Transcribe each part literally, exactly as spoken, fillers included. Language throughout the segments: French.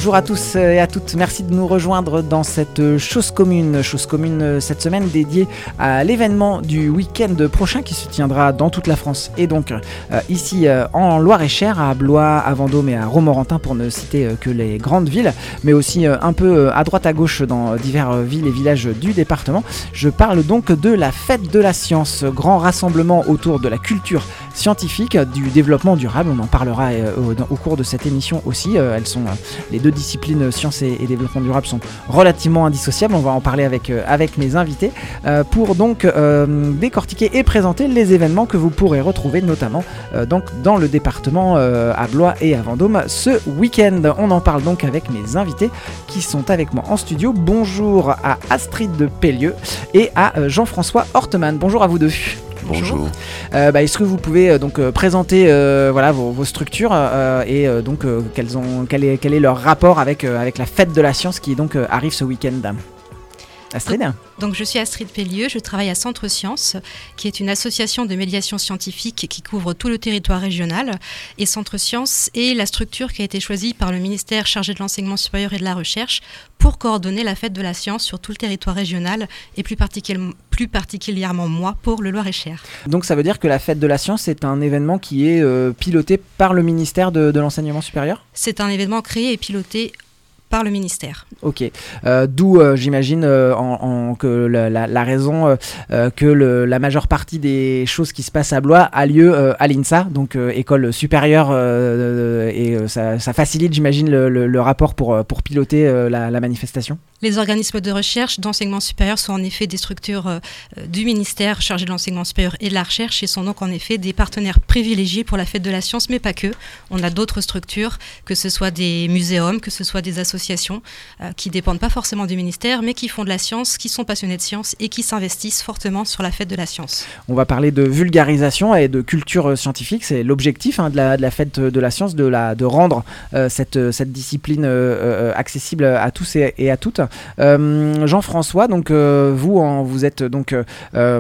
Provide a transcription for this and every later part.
Bonjour à tous et à toutes, merci de nous rejoindre dans cette chose commune, chose commune cette semaine dédiée à l'événement du week-end prochain qui se tiendra dans toute la France et donc euh, ici euh, en Loire-et-Cher, à Blois, à Vendôme et à Romorantin pour ne citer euh, que les grandes villes, mais aussi euh, un peu euh, à droite à gauche dans diverses villes et villages du département. Je parle donc de la fête de la science, grand rassemblement autour de la culture scientifique, du développement durable, on en parlera euh, au, au cours de cette émission aussi, euh, elles sont, euh, les deux disciplines sciences et, et développement durable sont relativement indissociables, on va en parler avec, euh, avec mes invités euh, pour donc euh, décortiquer et présenter les événements que vous pourrez retrouver notamment euh, donc dans le département euh, à Blois et à Vendôme ce week-end. On en parle donc avec mes invités qui sont avec moi en studio. Bonjour à Astrid de Pellieux et à euh, Jean-François Hortemann. Bonjour à vous deux. Bonjour. Euh, bah, est-ce que vous pouvez euh, donc euh, présenter euh, voilà vos, vos structures euh, et euh, donc euh, quels ont, quel est quel est leur rapport avec euh, avec la fête de la science qui donc euh, arrive ce week-end? Astrid. Donc je suis Astrid Pellieux, je travaille à Centre Science, qui est une association de médiation scientifique qui couvre tout le territoire régional. Et Centre Science est la structure qui a été choisie par le ministère chargé de l'enseignement supérieur et de la recherche pour coordonner la fête de la science sur tout le territoire régional et plus, particulièrement, plus particulièrement moi pour le Loir-et-Cher. Donc ça veut dire que la fête de la science est un événement qui est euh, piloté par le ministère de, de l'enseignement supérieur ? C'est un événement créé et piloté par le ministère. Ok, euh, d'où euh, j'imagine euh, en, en, que la, la, la raison euh, que le, la majeure partie des choses qui se passent à Blois a lieu euh, à l'INSA, donc euh, école supérieure, euh, et euh, ça, ça facilite j'imagine le, le, le rapport pour, pour piloter euh, la, la manifestation. Les organismes de recherche d'enseignement supérieur sont en effet des structures euh, du ministère chargé de l'enseignement supérieur et de la recherche et sont donc en effet des partenaires privilégiés pour la fête de la science, mais pas que. On a d'autres structures, que ce soit des muséums, que ce soit des associations euh, qui ne dépendent pas forcément du ministère, mais qui font de la science, qui sont passionnés de science et qui s'investissent fortement sur la fête de la science. On va parler de vulgarisation et de culture scientifique, c'est l'objectif hein, de, la, de la fête de la science, de, la, de rendre euh, cette, cette discipline euh, accessible à tous et, et à toutes. Euh, Jean-François, donc euh, vous, en, vous êtes donc euh,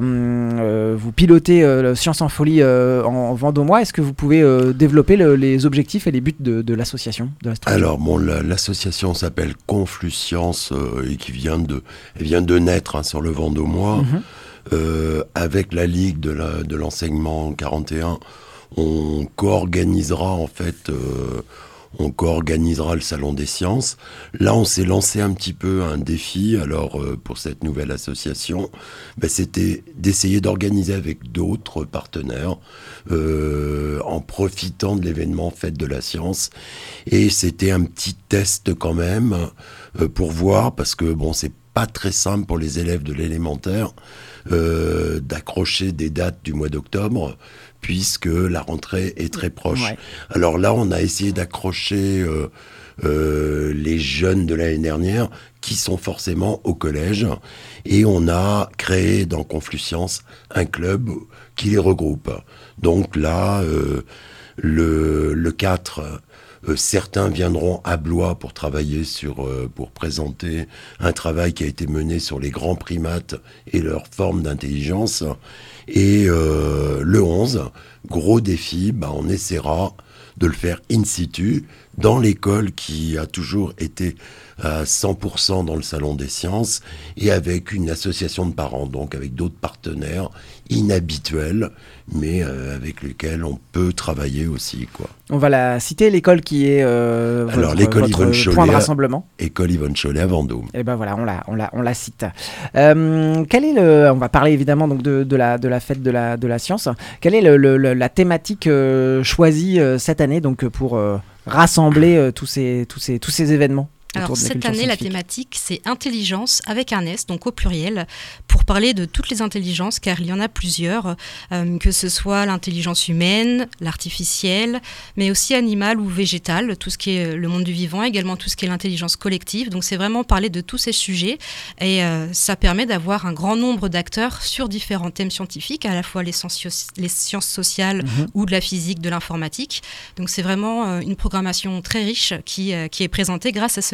euh, vous pilotez euh, Science en Folie euh, en, en Vendômois. Est-ce que vous pouvez euh, développer le, les objectifs et les buts de, de l'association, de la Alors bon, la, l'association s'appelle Conflux Science euh, et qui vient de, elle vient de naître hein, sur le Vendômois. Mm-hmm. Euh, avec la Ligue de, la, de l'enseignement quarante et un, on co-organisera en fait. Euh, On co-organisera le Salon des Sciences. Là, on s'est lancé un petit peu un défi. Alors, euh, pour cette nouvelle association, ben, c'était d'essayer d'organiser avec d'autres partenaires euh, en profitant de l'événement Fête de la Science. Et c'était un petit test quand même euh, pour voir, parce que bon, c'est pas très simple pour les élèves de l'élémentaire euh, d'accrocher des dates du mois d'octobre, puisque la rentrée est très proche. Ouais. Alors là, on a essayé d'accrocher euh, euh, les jeunes de l'année dernière qui sont forcément au collège, et on a créé dans Conflux Science un club qui les regroupe. Donc là, euh, le, le quatre... Euh, certains viendront à Blois pour travailler sur, euh, pour présenter un travail qui a été mené sur les grands primates et leurs formes d'intelligence. Et euh, le onze, gros défi, bah, on essaiera de le faire in situ dans l'école qui a toujours été à cent pour cent dans le Salon des Sciences et avec une association de parents, donc avec d'autres partenaires inhabituels, mais euh, avec lesquels on peut travailler aussi, quoi. On va la citer, l'école qui est euh, Alors, votre, l'école votre Yvonne Chollet, point de rassemblement. École Yvonne Chollet à Vendôme. Et ben voilà, on la, on la, on la cite. Euh, quel est le, on va parler évidemment donc de, de la, de la fête de la, de la science. Quelle est le, le, la thématique euh, choisie euh, cette année donc pour euh, rassembler euh, tous ces, tous ces, tous ces événements? Alors cette année, la thématique, c'est intelligence avec un S, donc au pluriel, pour parler de toutes les intelligences, car il y en a plusieurs, euh, que ce soit l'intelligence humaine, l'artificielle, mais aussi animale ou végétale, tout ce qui est le monde du vivant, également tout ce qui est l'intelligence collective. Donc c'est vraiment parler de tous ces sujets, et euh, ça permet d'avoir un grand nombre d'acteurs sur différents thèmes scientifiques, à la fois les sciences, les sciences sociales mmh. ou de la physique, de l'informatique. Donc c'est vraiment euh, une programmation très riche qui, euh, qui est présentée grâce à ce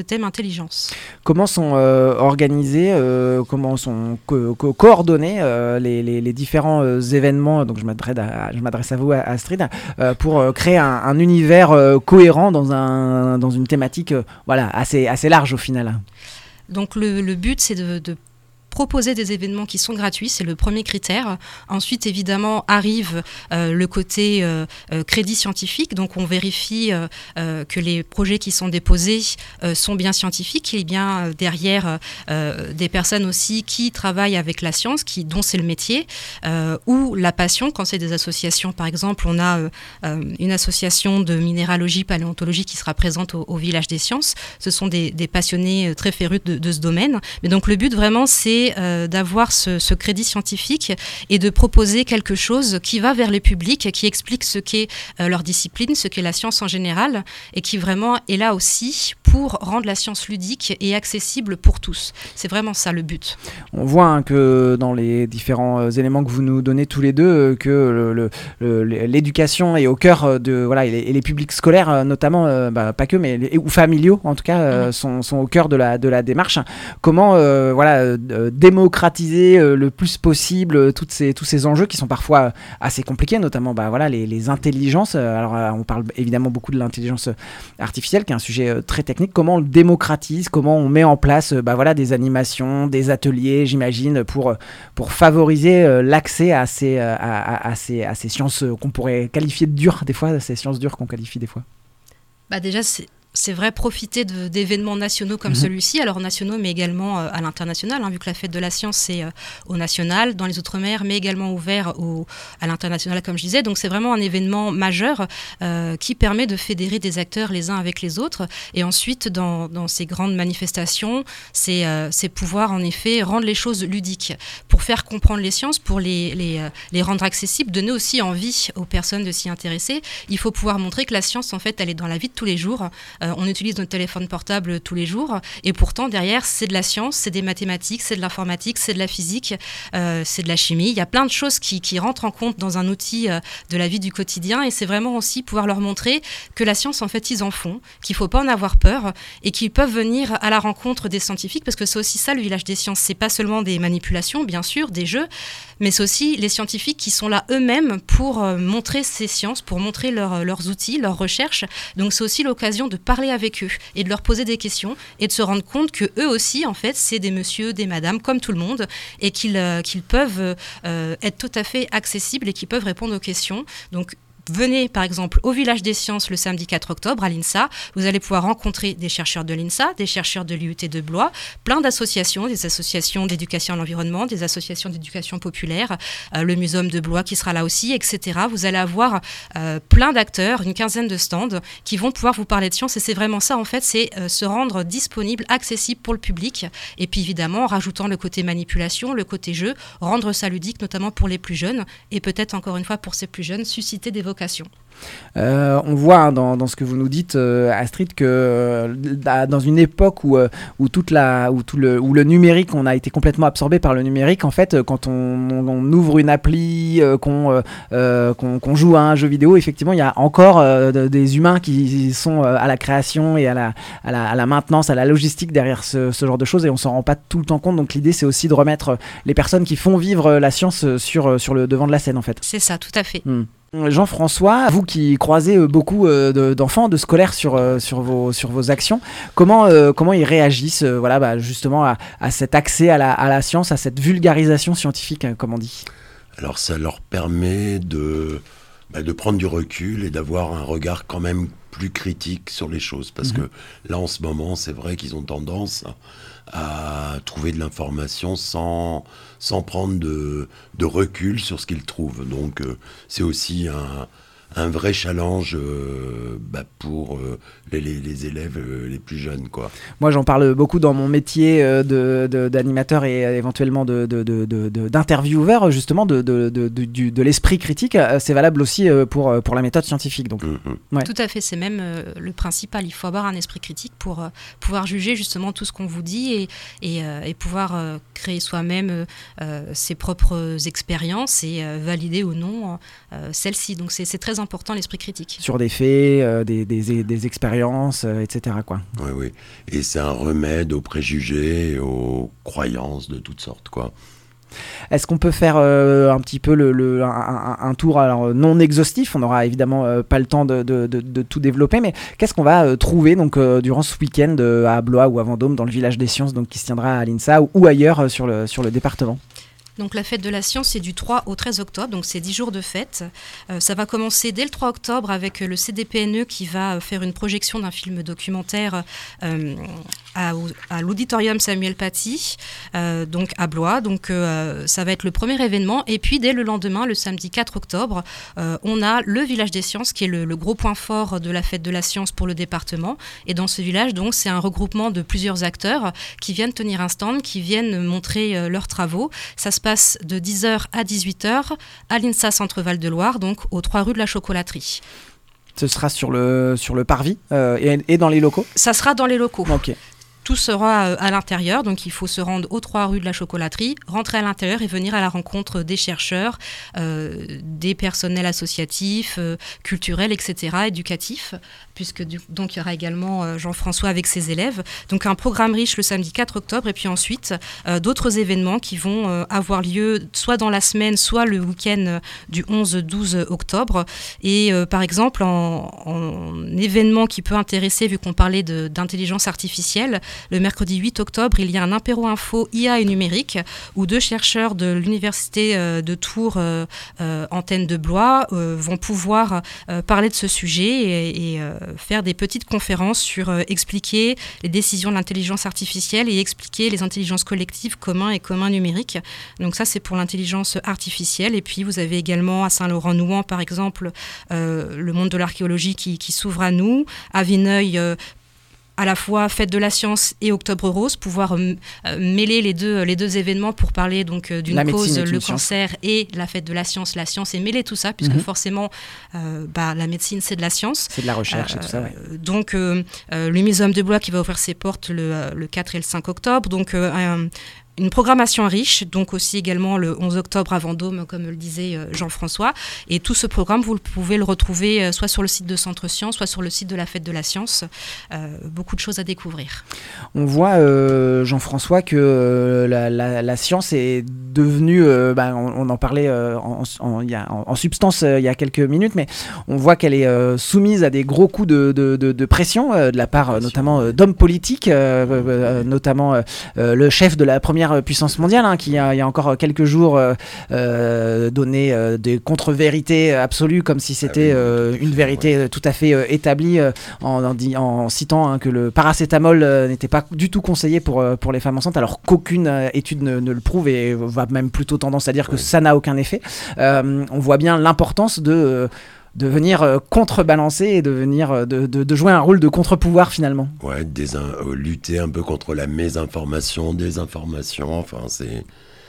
thème intelligence. Comment sont euh, organisés, euh, comment sont co- co- coordonnés euh, les, les, les différents euh, événements, donc je m'adresse à, je m'adresse à vous, Astrid, euh, pour euh, créer un, un univers euh, cohérent dans, un, dans une thématique euh, voilà, assez, assez large au final. Donc le, le but, c'est de, de proposer des événements qui sont gratuits, c'est le premier critère. Ensuite, évidemment, arrive euh, le côté euh, euh, crédit scientifique. Donc, on vérifie euh, euh, que les projets qui sont déposés euh, sont bien scientifiques, qu'il y ait bien euh, derrière euh, des personnes aussi qui travaillent avec la science, qui, dont c'est le métier, euh, ou la passion. Quand c'est des associations, par exemple, on a euh, euh, une association de minéralogie, paléontologie qui sera présente au, au Village des Sciences. Ce sont des, des passionnés très férus de, de ce domaine. Mais donc, le but, vraiment, c'est Euh, d'avoir ce, ce crédit scientifique et de proposer quelque chose qui va vers le public, qui explique ce qu'est euh, leur discipline, ce qu'est la science en général, et qui vraiment est là aussi pour rendre la science ludique et accessible pour tous. C'est vraiment ça le but. On voit hein, que dans les différents euh, éléments que vous nous donnez tous les deux, euh, que le, le, le, l'éducation est au cœur de voilà et les, et les publics scolaires euh, notamment, euh, bah, pas que mais les, ou familiaux en tout cas euh, mmh. sont, sont au cœur de la de la démarche. Comment euh, voilà euh, démocratiser euh, le plus possible euh, toutes ces, tous ces enjeux qui sont parfois assez compliqués, notamment bah, voilà, les, les intelligences. Alors euh, on parle évidemment beaucoup de l'intelligence artificielle, qui est un sujet euh, très technique. Comment on le démocratise, comment on met en place euh, bah, voilà, des animations, des ateliers, j'imagine, pour, pour favoriser euh, l'accès à ces, à, à, à, ces, à ces sciences euh, qu'on pourrait qualifier de dures, des fois, ces sciences dures qu'on qualifie des fois. Bah déjà, c'est... C'est vrai, profiter de, d'événements nationaux comme mmh. celui-ci, alors nationaux mais également euh, à l'international, hein, vu que la fête de la science c'est euh, au national, dans les Outre-mer, mais également ouvert au, à l'international comme je disais. Donc c'est vraiment un événement majeur euh, qui permet de fédérer des acteurs les uns avec les autres. Et ensuite, dans, dans ces grandes manifestations, c'est, euh, c'est pouvoir en effet rendre les choses ludiques, pour faire comprendre les sciences, pour les, les, euh, les rendre accessibles, donner aussi envie aux personnes de s'y intéresser. Il faut pouvoir montrer que la science, en fait, elle est dans la vie de tous les jours. Euh, on utilise notre téléphone portable tous les jours et pourtant derrière c'est de la science, c'est des mathématiques, c'est de l'informatique, c'est de la physique, euh, c'est de la chimie. Il y a plein de choses qui, qui rentrent en compte dans un outil euh, de la vie du quotidien et c'est vraiment aussi pouvoir leur montrer que la science en fait ils en font, qu'il ne faut pas en avoir peur et qu'ils peuvent venir à la rencontre des scientifiques parce que c'est aussi ça le Village des Sciences, c'est pas seulement des manipulations bien sûr, des jeux, mais c'est aussi les scientifiques qui sont là eux-mêmes pour euh, montrer ces sciences, pour montrer leur, leurs outils, leurs recherches. Donc c'est aussi l'occasion de parler avec eux et de leur poser des questions et de se rendre compte que eux aussi en fait c'est des messieurs, des madames comme tout le monde et qu'ils, euh, qu'ils peuvent euh, être tout à fait accessibles et qu'ils peuvent répondre aux questions. Donc venez par exemple au Village des Sciences le samedi quatre octobre à l'I N S A, vous allez pouvoir rencontrer des chercheurs de l'I N S A, des chercheurs de l'I U T de Blois, plein d'associations, des associations d'éducation à l'environnement, des associations d'éducation populaire, euh, le Muséum de Blois qui sera là aussi, et cetera. Vous allez avoir euh, plein d'acteurs, une quinzaine de stands qui vont pouvoir vous parler de science et c'est vraiment ça en fait, c'est euh, se rendre disponible, accessible pour le public et puis évidemment en rajoutant le côté manipulation, le côté jeu, rendre ça ludique notamment pour les plus jeunes et peut-être encore une fois pour ces plus jeunes, susciter des vocations. Euh, on voit hein, dans, dans ce que vous nous dites, euh, Astrid, que euh, dans une époque où, euh, où, toute la, où, tout le, où le numérique, on a été complètement absorbé par le numérique, en fait, quand on, on, on ouvre une appli, euh, qu'on, euh, qu'on, qu'on joue à un jeu vidéo, effectivement, il y a encore euh, de, des humains qui sont euh, à la création et à la, à, la, à la maintenance, à la logistique derrière ce, ce genre de choses et on s'en rend pas tout le temps compte. Donc l'idée, c'est aussi de remettre les personnes qui font vivre la science sur, sur le devant de la scène, en fait. C'est ça, tout à fait. Mmh. Jean-François, vous qui croisez beaucoup de, d'enfants, de scolaires sur, sur, vos, sur vos actions, comment, euh, comment ils réagissent euh, voilà, bah, justement à, à cet accès à la, à la science, à cette vulgarisation scientifique, comme on dit ? Alors ça leur permet de, bah, de prendre du recul et d'avoir un regard quand même plus critique sur les choses. Parce mmh. que là, en ce moment, c'est vrai qu'ils ont tendance à trouver de l'information sans, sans prendre de, de recul sur ce qu'ils trouvent. Donc euh, c'est aussi un, un vrai challenge euh, bah, pour euh, les, les, les élèves euh, les plus jeunes, quoi. Moi, j'en parle beaucoup dans mon métier euh, de, de, d'animateur et euh, éventuellement de, de, de, de, de, d'intervieweur, justement, de, de, de, de, du, de l'esprit critique. Euh, c'est valable aussi euh, pour, pour la méthode scientifique. Donc. Mm-hmm. Ouais. Tout à fait, c'est même euh, le principal. Il faut avoir un esprit critique pour euh, pouvoir juger justement tout ce qu'on vous dit et, et, euh, et pouvoir euh, créer soi-même euh, ses propres expériences et euh, valider ou non euh, celles-ci. Donc c'est, c'est très important l'esprit critique. Sur des faits, euh, des, des, des expériences, euh, et cetera, quoi. Oui, oui. Et c'est un remède aux préjugés et aux croyances de toutes sortes, quoi. Est-ce qu'on peut faire euh, un petit peu le, le, un, un, un tour alors, non exhaustif? On n'aura évidemment euh, pas le temps de, de, de, de tout développer, mais qu'est-ce qu'on va euh, trouver donc, euh, durant ce week-end euh, à Blois ou à Vendôme, dans le village des sciences, donc, qui se tiendra à l'INSA ou, ou ailleurs euh, sur, le, sur le département? Donc la fête de la science, c'est du trois au treize octobre, donc c'est dix jours de fête. Euh, ça va commencer dès le trois octobre avec le C D P N E qui va faire une projection d'un film documentaire euh, à, à l'auditorium Samuel Paty, euh, donc à Blois. Donc euh, ça va être le premier événement. Et puis dès le lendemain, le samedi quatre octobre, euh, on a le village des sciences qui est le, le gros point fort de la fête de la science pour le département. Et dans ce village, donc, c'est un regroupement de plusieurs acteurs qui viennent tenir un stand, qui viennent montrer euh, leurs travaux. Ça se passe de dix heures à dix-huit heures à l'INSA Centre Val-de-Loire, donc aux trois rues de la Chocolaterie. Ce sera sur le, sur le parvis euh, et, et dans les locaux? Ça sera dans les locaux. Ok. Tout sera à l'intérieur, donc il faut se rendre aux trois rues de la Chocolaterie, rentrer à l'intérieur et venir à la rencontre des chercheurs, euh, des personnels associatifs, euh, culturels, et cetera, éducatifs, puisque du, donc il y aura également euh, Jean-François avec ses élèves. Donc un programme riche le samedi quatre octobre, et puis ensuite euh, d'autres événements qui vont euh, avoir lieu soit dans la semaine, soit le week-end du onze douze octobre. Et euh, par exemple, en, en événement qui peut intéresser, vu qu'on parlait de, d'intelligence artificielle, le mercredi huit octobre, il y a un apéro info I A et numérique où deux chercheurs de l'université de Tours, euh, euh, antenne de Blois, euh, vont pouvoir euh, parler de ce sujet et, et euh, faire des petites conférences sur euh, expliquer les décisions de l'intelligence artificielle et expliquer les intelligences collectives communs et communs numériques. Donc ça, c'est pour l'intelligence artificielle. Et puis, vous avez également à Saint-Laurent-Nouan, par exemple, euh, le monde de l'archéologie qui, qui s'ouvre à nous. À Vineuil, euh, à la fois Fête de la Science et Octobre Rose, pouvoir euh, mêler les deux, les deux événements pour parler donc, euh, d'une la cause, le science. cancer, et la Fête de la Science, la science, et mêler tout ça, puisque mm-hmm. forcément, euh, bah, la médecine, c'est de la science. C'est de la recherche euh, et tout ça, ouais. Donc, euh, euh, le Muséum de Blois qui va ouvrir ses portes le, le quatre et le cinq octobre. Donc, euh, un, une programmation riche, donc aussi également le onze octobre à Vendôme, comme le disait Jean-François. Et tout ce programme, vous pouvez le retrouver soit sur le site de Centre Science, soit sur le site de la Fête de la Science. Euh, beaucoup de choses à découvrir. On voit, euh, Jean-François, que euh, la, la, la science est devenue, euh, bah, on, on en parlait euh, en, en, y a, en, en substance euh, il y a quelques minutes, mais on voit qu'elle est euh, soumise à des gros coups de, de, de, de pression euh, de la part euh, notamment euh, d'hommes politiques, euh, euh, notamment euh, euh, le chef de la première puissance mondiale, hein, qui a, il y a encore quelques jours euh, euh, donné euh, des contre-vérités absolues, comme si c'était ah oui, euh, une vérité ouais. tout à fait euh, établie, euh, en, en, en citant hein, que le paracétamol euh, n'était pas du tout conseillé pour, euh, pour les femmes enceintes, alors qu'aucune euh, étude ne, ne le prouve, et va même plutôt tendance à dire que ouais. ça n'a aucun effet. Euh, on voit bien l'importance de... Euh, de venir euh, contrebalancer et de venir euh, de, de, de jouer un rôle de contre-pouvoir finalement. Ouais, des, euh, lutter un peu contre la mésinformation, désinformation, enfin c'est...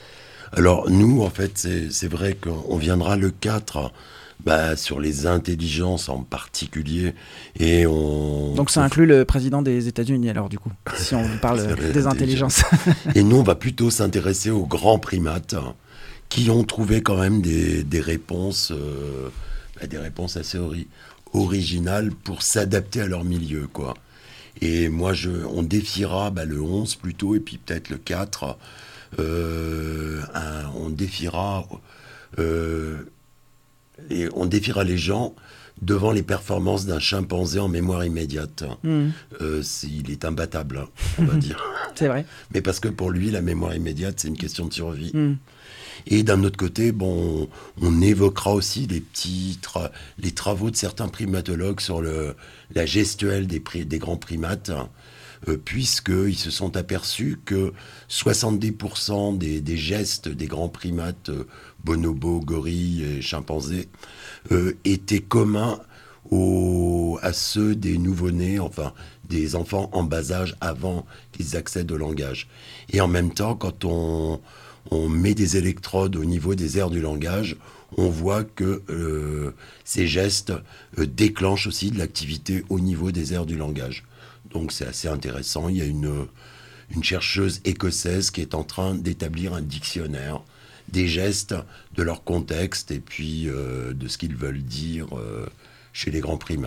Alors nous, en fait, c'est, c'est vrai qu'on viendra le quatre, bah, sur les intelligences en particulier, et on... Donc ça inclut le président des États-Unis alors du coup, si on parle des intelligences. Et nous, on va plutôt s'intéresser aux grands primates, qui ont trouvé quand même des, des réponses... Euh, des réponses assez ori- originales pour s'adapter à leur milieu, quoi. Et moi, je, on défiera bah, le onze plutôt, et puis peut-être le quatre. Euh, un, on défiera, euh, et on défiera les gens devant les performances d'un chimpanzé en mémoire immédiate. Mmh. Euh, c'est, il est imbattable, on va dire. C'est vrai. Mais parce que pour lui, la mémoire immédiate, c'est une question de survie. Mmh. Et d'un autre côté, bon, on, on évoquera aussi les, petits tra- les travaux de certains primatologues sur le, la gestuelle des, pri- des grands primates, euh, puisqu'ils se sont aperçus que soixante-dix pour cent des, des gestes des grands primates, euh, bonobos, gorilles et chimpanzés, euh, étaient communs aux, à ceux des nouveau-nés, enfin des enfants en bas âge avant qu'ils accèdent au langage. Et en même temps, quand on... on met des électrodes au niveau des aires du langage, on voit que euh, ces gestes euh, déclenchent aussi de l'activité au niveau des aires du langage. Donc c'est assez intéressant. Il y a une, une chercheuse écossaise qui est en train d'établir un dictionnaire des gestes, de leur contexte et puis euh, de ce qu'ils veulent dire euh, chez les grands primates.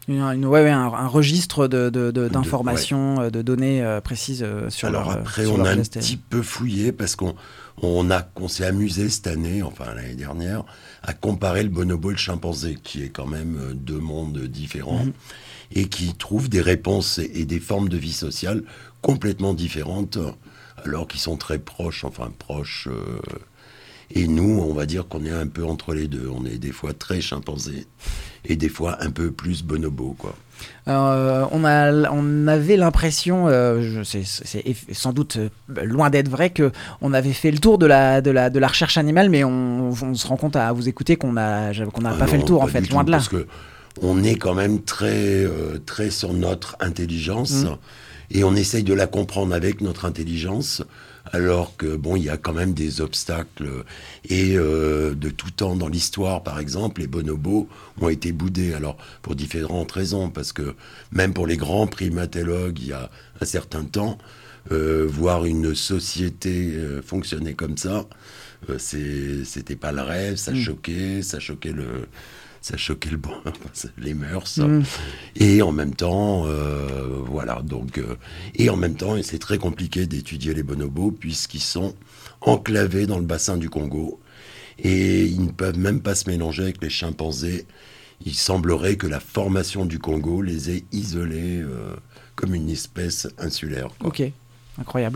Une, une, ouais, ouais, un, un registre de, de, de, d'informations, de, ouais. de données euh, précises euh, sur Alors leur, après, sur on leur a un P S T. petit peu fouillé parce qu'on on a, on s'est amusé cette année, enfin l'année dernière, à comparer le bonobo et le chimpanzé, qui est quand même deux mondes différents, mmh. et qui trouvent des réponses et, et des formes de vie sociale complètement différentes, alors qu'ils sont très proches, enfin proches... Euh, Et nous, on va dire qu'on est un peu entre les deux. On est des fois très chimpanzé et des fois un peu plus bonobo, quoi. Euh, on, a, on avait l'impression, euh, je, c'est, c'est sans doute loin d'être vrai, qu'on avait fait le tour de la, de la, de la recherche animale, mais on, on se rend compte à vous écouter qu'on n'a qu'on n'a ah pas non, fait le tour, en fait, loin tout, de là. Parce que on est quand même très, euh, très sur notre intelligence, mmh. et on essaye de la comprendre avec notre intelligence, alors que bon, il y a quand même des obstacles, et euh, de tout temps dans l'histoire, par exemple, les bonobos ont été boudés, alors pour différentes raisons, parce que même pour les grands primatologues, il y a un certain temps, euh, voir une société euh, fonctionner comme ça, euh, c'est, c'était pas le rêve, ça mmh. choquait, ça choquait le... ça choquait le bon, les mœurs, mmh. et en même temps, euh, voilà, donc, euh, et en même temps, et c'est très compliqué d'étudier les bonobos puisqu'ils sont enclavés dans le bassin du Congo, et ils ne peuvent même pas se mélanger avec les chimpanzés. Il semblerait que la formation du Congo les ait isolés euh, comme une espèce insulaire, quoi. Ok. Incroyable.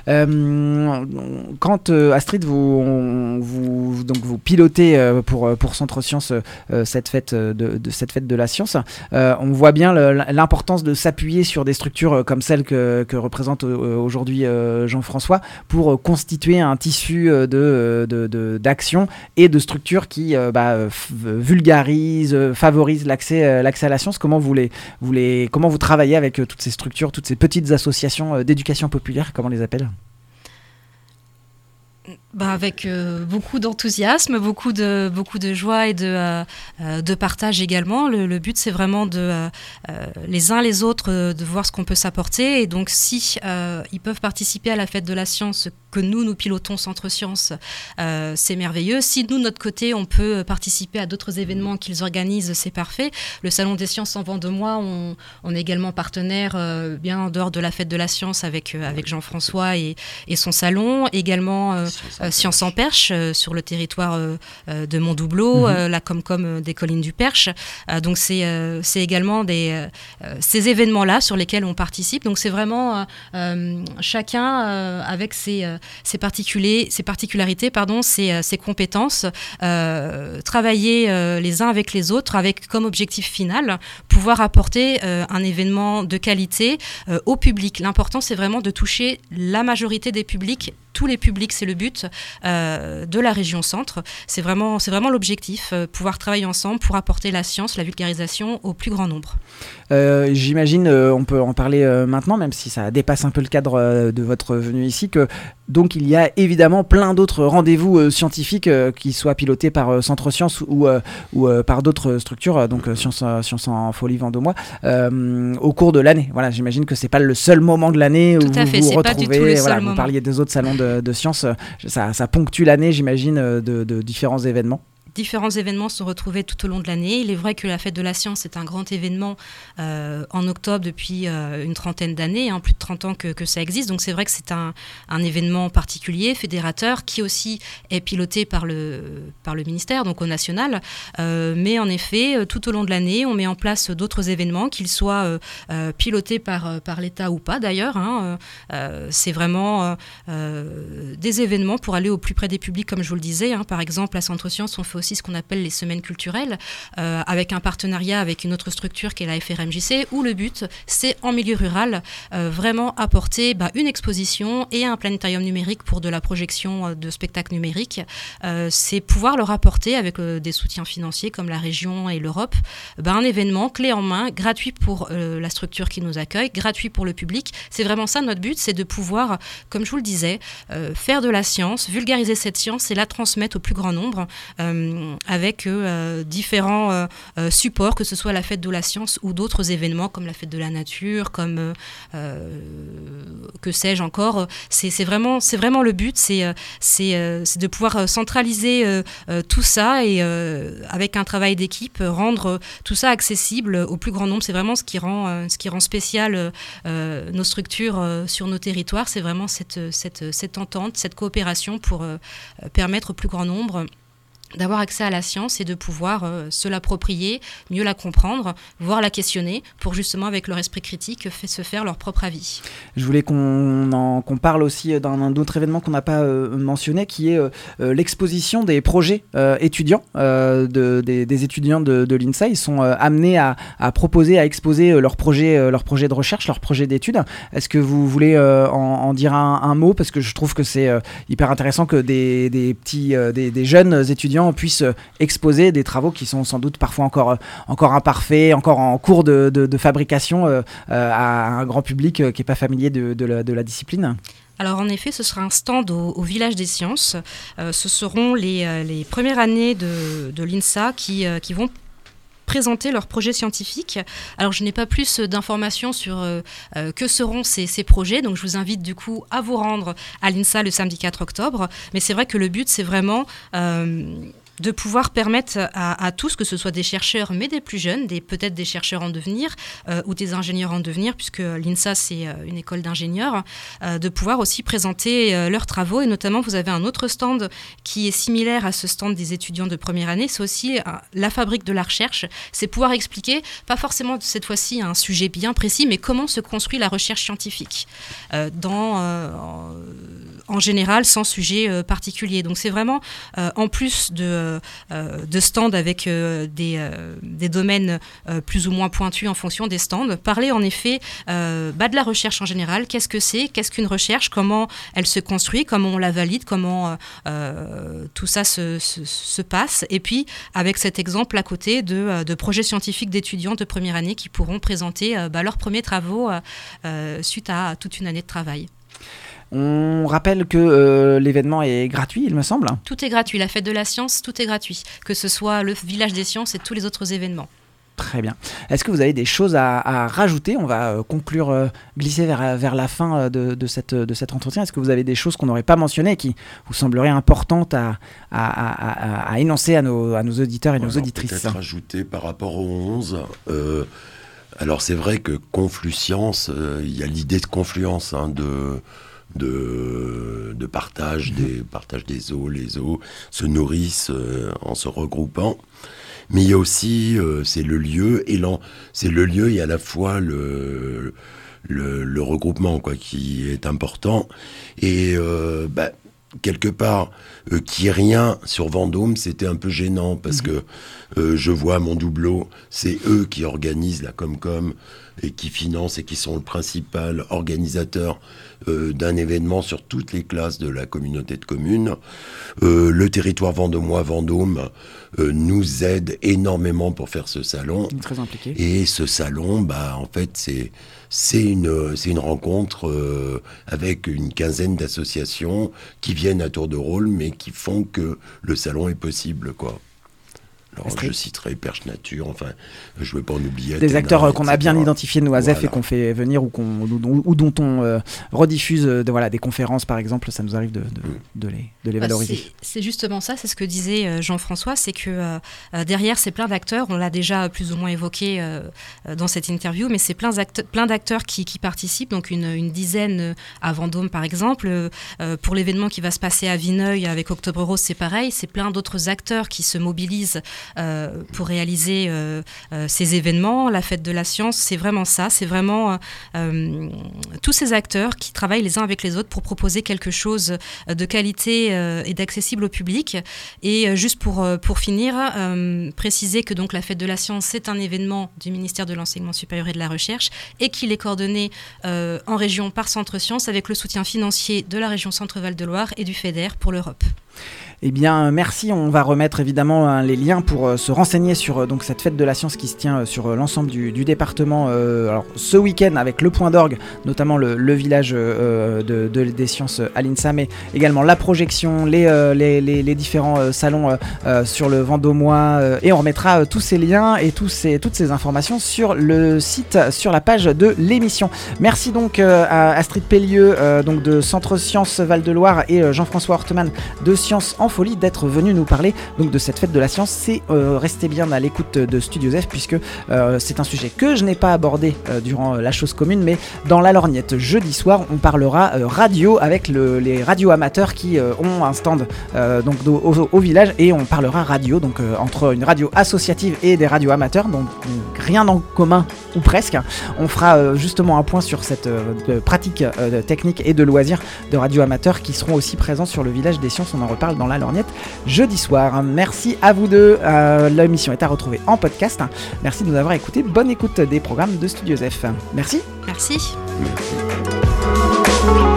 Euh, quand euh, Astrid, vous, on, vous, donc vous pilotez euh, pour, pour Centre Science euh, cette, fête de, de, cette fête de la science, euh, on voit bien le, l'importance de s'appuyer sur des structures comme celle que, que représente euh, aujourd'hui euh, Jean-François pour constituer un tissu de, de, de, d'action et de structures qui euh, bah, f- vulgarisent, favorisent l'accès, euh, l'accès à la science. Comment vous, les, vous les, comment vous travaillez avec euh, toutes ces structures, toutes ces petites associations euh, d'éducation populaire? Comment on les appelle ? Bah avec euh, beaucoup d'enthousiasme, beaucoup de, beaucoup de joie et de, euh, de partage également. Le, le but, c'est vraiment de euh, les uns les autres, euh, de voir ce qu'on peut s'apporter. Et donc, si euh, ils peuvent participer à la fête de la science que nous, nous pilotons Centre Science, euh, c'est merveilleux. Si nous, de notre côté, on peut participer à d'autres événements qu'ils organisent, c'est parfait. Le Salon des Sciences en Vendômois, on, on est également partenaire, euh, bien en dehors de la fête de la science, avec, euh, avec Jean-François et, et son salon. Également... Euh, Euh, Science en Perche euh, sur le territoire euh, euh, de Montdoubleau, mmh. euh, la Comcom euh, des collines du Perche. Euh, donc c'est, euh, c'est également des, euh, ces événements-là sur lesquels on participe. Donc c'est vraiment euh, euh, chacun euh, avec ses, euh, ses, particulés, ses particularités, pardon, ses, euh, ses compétences, euh, travailler euh, les uns avec les autres avec comme objectif final pouvoir apporter euh, un événement de qualité euh, au public. L'important, c'est vraiment de toucher la majorité des publics. Tous les publics, c'est le but euh, de la région Centre. C'est vraiment, c'est vraiment l'objectif, euh, pouvoir travailler ensemble pour apporter la science, la vulgarisation au plus grand nombre. Euh, j'imagine, euh, on peut en parler euh, maintenant, même si ça dépasse un peu le cadre euh, de votre venue ici, que donc il y a évidemment plein d'autres rendez-vous euh, scientifiques, euh, qui soient pilotés par euh, Centre Science ou, euh, ou euh, par d'autres structures, euh, donc euh, Science, euh, Science en Folie Vendômois, euh, au cours de l'année. Voilà, j'imagine que c'est pas le seul moment de l'année où tout à vous fait, vous c'est retrouvez. Pas du tout le voilà, seul vous moment. Parliez des autres salons de, de sciences, ça, ça ponctue l'année, j'imagine, de, de différents événements. Différents événements sont retrouvés tout au long de l'année. Il est vrai que la fête de la science est un grand événement euh, en octobre depuis euh, une trentaine d'années, hein, plus de trente ans que, que ça existe. Donc c'est vrai que c'est un, un événement particulier, fédérateur, qui aussi est piloté par le, par le ministère, donc au national. Euh, mais en effet, tout au long de l'année, on met en place d'autres événements, qu'ils soient euh, euh, pilotés par, par l'État ou pas d'ailleurs. Hein. Euh, c'est vraiment euh, des événements pour aller au plus près des publics, comme je vous le disais. Hein. Par exemple, à Centre Science, on fait aussi ce qu'on appelle les semaines culturelles, euh, avec un partenariat avec une autre structure qui est la F R M J C, où le but, c'est en milieu rural, euh, vraiment apporter bah, une exposition et un planétarium numérique pour de la projection euh, de spectacles numériques. Euh, c'est pouvoir leur apporter, avec euh, des soutiens financiers comme la région et l'Europe, bah, un événement clé en main, gratuit pour euh, la structure qui nous accueille, gratuit pour le public. C'est vraiment ça notre but, c'est de pouvoir, comme je vous le disais, euh, faire de la science, vulgariser cette science et la transmettre au plus grand nombre. Euh, euh, avec euh, différents euh, euh, supports, que ce soit la fête de la science ou d'autres événements comme la fête de la nature, comme euh, que sais-je encore. C'est, c'est, vraiment, c'est vraiment le but, c'est, c'est, euh, c'est de pouvoir centraliser euh, euh, tout ça et euh, avec un travail d'équipe, rendre tout ça accessible au plus grand nombre. C'est vraiment ce qui rend, euh, ce qui rend spécial euh, nos structures euh, sur nos territoires. C'est vraiment cette, cette, cette entente, cette coopération pour euh, permettre au plus grand nombre d'avoir accès à la science et de pouvoir euh, se l'approprier, mieux la comprendre, voire la questionner, pour justement, avec leur esprit critique, fait, se faire leur propre avis. Je voulais qu'on, en, qu'on parle aussi d'un, d'un autre événement qu'on n'a pas euh, mentionné, qui est euh, l'exposition des projets euh, étudiants, euh, de, des, des étudiants de, de l'INSA. Ils sont euh, amenés à, à proposer, à exposer leurs projets, euh, leurs projets de recherche, leurs projets d'études. Est-ce que vous voulez euh, en, en dire un, un mot ? Parce que je trouve que c'est euh, hyper intéressant que des, des, petits, euh, des, des jeunes étudiants puissent exposer des travaux qui sont sans doute parfois encore, encore imparfaits, encore en cours de, de, de fabrication euh, à un grand public euh, qui n'est pas familier de, de, la, de la discipline. Alors en effet, ce sera un stand au, au Village des Sciences. Euh, ce seront les, euh, les premières années de, de l'INSA qui, euh, qui vont présenter leurs projets scientifiques. Alors je n'ai pas plus d'informations sur euh, euh, que seront ces, ces projets, donc je vous invite du coup à vous rendre à l'INSA le samedi quatre octobre, mais c'est vrai que le but c'est vraiment euh, de pouvoir permettre à, à tous, que ce soit des chercheurs, mais des plus jeunes, des, peut-être des chercheurs en devenir euh, ou des ingénieurs en devenir, puisque l'INSA, c'est euh, une école d'ingénieurs, euh, de pouvoir aussi présenter euh, leurs travaux. Et notamment, vous avez un autre stand qui est similaire à ce stand des étudiants de première année. C'est aussi euh, la fabrique de la recherche. C'est pouvoir expliquer, pas forcément cette fois-ci un sujet bien précis, mais comment se construit la recherche scientifique euh, dans, euh, en général, sans sujet euh, particulier. Donc, c'est vraiment, euh, en plus de Euh, de stands avec euh, des, euh, des domaines euh, plus ou moins pointus en fonction des stands. Parler en effet euh, bah, de la recherche en général. Qu'est-ce que c'est ? Qu'est-ce qu'une recherche ? Comment elle se construit ? Comment on la valide ? Comment euh, tout ça se, se, se passe ? Et puis avec cet exemple à côté de, de projets scientifiques d'étudiants de première année qui pourront présenter euh, bah, leurs premiers travaux euh, suite à toute une année de travail. On rappelle que euh, l'événement est gratuit, il me semble. Tout est gratuit. La fête de la science, tout est gratuit. Que ce soit le Village des Sciences et tous les autres événements. Très bien. Est-ce que vous avez des choses à, à rajouter ? On va euh, conclure, euh, glisser vers, vers la fin de, de, cette, de cet entretien. Est-ce que vous avez des choses qu'on n'aurait pas mentionnées et qui vous sembleraient importantes à, à, à, à énoncer à nos, à nos auditeurs et Alors, nos auditrices ? Peut-être rajouter par rapport au onze. Euh, alors c'est vrai que Confluscience, euh, il y a l'idée de confluence, hein, de... De, de partage, mmh. des, partage des eaux. Les eaux se nourrissent euh, en se regroupant. Mais il y a aussi, euh, c'est le lieu, et c'est le lieu et à la fois le, le, le regroupement quoi, qui est important. Et euh, bah, quelque part, euh, qu'il n'y ait rien sur Vendôme, c'était un peu gênant, parce mmh. que euh, je vois mon doubleau, c'est eux qui organisent la Comcom, et qui financent et qui sont le principal organisateur euh, d'un événement sur toutes les classes de la communauté de communes. Euh, le territoire vendômois, Vendôme, euh, nous aide énormément pour faire ce salon. Très impliqué. Et ce salon, bah, en fait, c'est, c'est, une, c'est une rencontre euh, avec une quinzaine d'associations qui viennent à tour de rôle, mais qui font que le salon est possible, quoi. Alors, Astrid. Je citerai Perche Nature, enfin, je ne vais pas en oublier. Des Athéna, acteurs euh, qu'on et cetera. a bien identifiés, nous, à Z E F, voilà. et qu'on fait venir ou, qu'on, ou, ou dont on euh, rediffuse euh, de, voilà, des conférences, par exemple, ça nous arrive de, de, mm. de, les, de les valoriser. C'est, c'est justement ça, c'est ce que disait Jean-François, c'est que euh, derrière, c'est plein d'acteurs, on l'a déjà plus ou moins évoqué euh, dans cette interview, mais c'est plein, acte- plein d'acteurs qui, qui participent, donc une, une dizaine à Vendôme, par exemple. Euh, pour l'événement qui va se passer à Vineuil avec Octobre Rose, c'est pareil, c'est plein d'autres acteurs qui se mobilisent euh, pour réaliser euh, euh, ces événements. La fête de la science, c'est vraiment ça, c'est vraiment euh, tous ces acteurs qui travaillent les uns avec les autres pour proposer quelque chose de qualité euh, et d'accessible au public. Et euh, juste pour, euh, pour finir, euh, préciser que donc la fête de la science, c'est un événement du ministère de l'Enseignement supérieur et de la Recherche et qu'il est coordonné euh, en région par Centre Sciences avec le soutien financier de la région Centre-Val de Loire et du FEDER pour l'Europe. Eh bien, merci. On va remettre évidemment hein, les liens pour euh, se renseigner sur euh, donc cette fête de la science qui se tient euh, sur euh, l'ensemble du, du département. Euh, alors, ce week-end avec le point d'orgue, notamment le, le village euh, de, de, des sciences à l'INSA, mais également la projection, les, euh, les, les, les différents euh, salons euh, euh, sur le Vendômois. Euh, et on remettra euh, tous ces liens et tous ces, toutes ces informations sur le site, sur la page de l'émission. Merci donc euh, à Astrid Pellieu euh, donc de Centre Sciences Val-de-Loire et euh, Jean-François Hortemann de Sciences en Folie d'être venus nous parler donc de cette fête de la science. C'est euh, restez bien à l'écoute de Studio F puisque euh, c'est un sujet que je n'ai pas abordé euh, durant euh, la chose commune, mais dans la lorgnette jeudi soir on parlera euh, radio avec le, les radios amateurs qui euh, ont un stand euh, donc au, au, au village, et on parlera radio donc euh, entre une radio associative et des radios amateurs, donc rien en commun ou presque. On fera euh, justement un point sur cette euh, pratique euh, technique et de loisirs de radio amateurs qui seront aussi présents sur le village des sciences. On en reparle dans la lorgnette jeudi soir. Merci à vous deux. Euh, l'émission est à retrouver en podcast. Merci de nous avoir écoutés. Bonne écoute des programmes de Studio F. Merci. Merci. Merci.